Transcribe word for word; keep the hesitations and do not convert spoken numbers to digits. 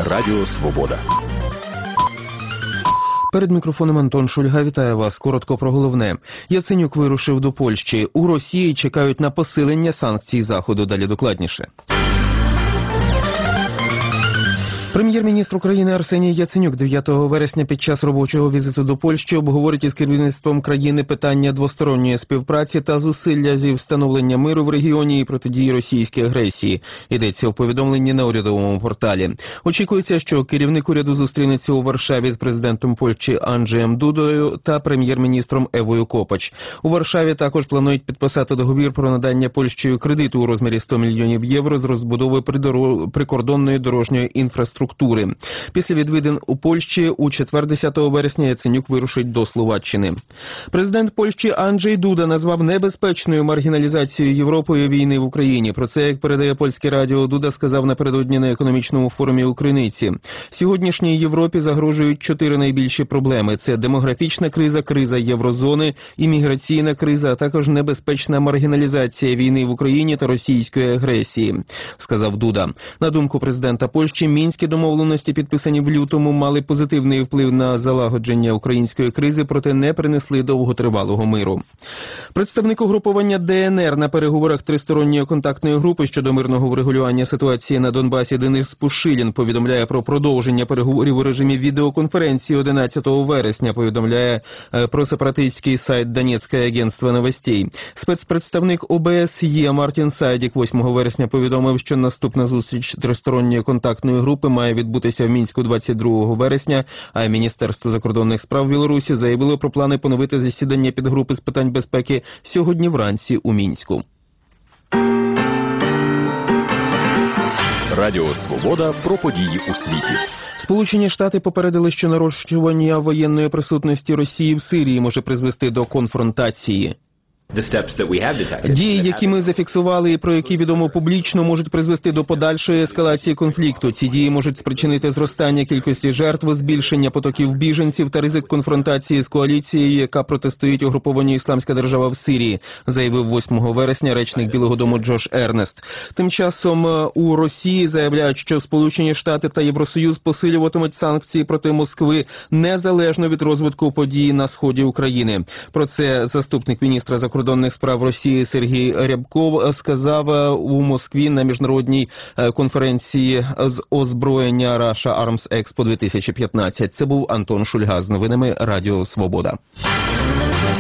Радіо Свобода. Перед мікрофоном Антон Шульга вітає вас. Коротко про головне. Яценюк вирушив до Польщі. У Росії чекають на посилення санкцій Заходу. Далі докладніше. Прем'єр-міністр України Арсеній Яценюк дев'ятого вересня під час робочого візиту до Польщі обговорить із керівництвом країни питання двосторонньої співпраці та зусилля зі встановлення миру в регіоні і протидії російській агресії. Йдеться у повідомленні на урядовому порталі. Очікується, що керівник уряду зустрінеться у Варшаві з президентом Польщі Анджеєм Дудою та прем'єр-міністром Евою Копач. У Варшаві також планують підписати договір про надання Польщею кредиту у розмірі сто мільйонів євро з розбудови прикордонної дорожньої інфраструктури. Після відвідин у Польщі у четвер, десятого вересня, Яценюк вирушить до Словаччини. Президент Польщі Анджей Дуда назвав небезпечною маргіналізацію Європою війни в Україні. Про це, як передає польське радіо, Дуда сказав напередодні на економічному форумі у Криниці. Сьогоднішній Європі загрожують чотири найбільші проблеми. Це демографічна криза, криза єврозони, імміграційна криза, а також небезпечна маргіналізація війни в Україні та російської агресії, сказав Дуда. На думку президента Польщі, мінські домовленості, підписані в лютому, мали позитивний вплив на залагодження української кризи, проте не принесли довготривалого миру. Представник угруповання ДНР на переговорах тристоронньої контактної групи щодо мирного врегулювання ситуації на Донбасі Денис Пушилін повідомляє про продовження переговорів у режимі відеоконференції одинадцятого вересня, повідомляє про сепаратистський сайт Донецьке агентство новостей. Спецпредставник ОБСЄ Мартін Сайдік восьмого вересня повідомив, що наступна зустріч тристоронньої контактної групи має відбутися в Мінську двадцять другого вересня, а Міністерство закордонних справ Білорусі заявило про плани поновити засідання підгрупи з питань безпеки сьогодні вранці у Мінську. Радіо Свобода про події у світі. Сполучені Штати попередили, що нарощування воєнної присутності Росії в Сирії може призвести до конфронтації. Дії, які ми зафіксували і про які відомо публічно, можуть призвести до подальшої ескалації конфлікту. Ці дії можуть спричинити зростання кількості жертв, збільшення потоків біженців та ризик конфронтації з коаліцією, яка протистоїть угрупованню «Ісламська держава» в Сирії, заявив восьмого вересня речник Білого дому Джош Ернест. Тим часом у Росії заявляють, що Сполучені Штати та Євросоюз посилюватимуть санкції проти Москви незалежно від розвитку подій на сході України. Про це заступник міністра закордонних закордонних справ Росії Сергій Рябков сказав у Москві на міжнародній конференції з озброєння Russia Arms Expo дві тисячі п'ятнадцять. Це був Антон Шульга з новинами Радіо Свобода.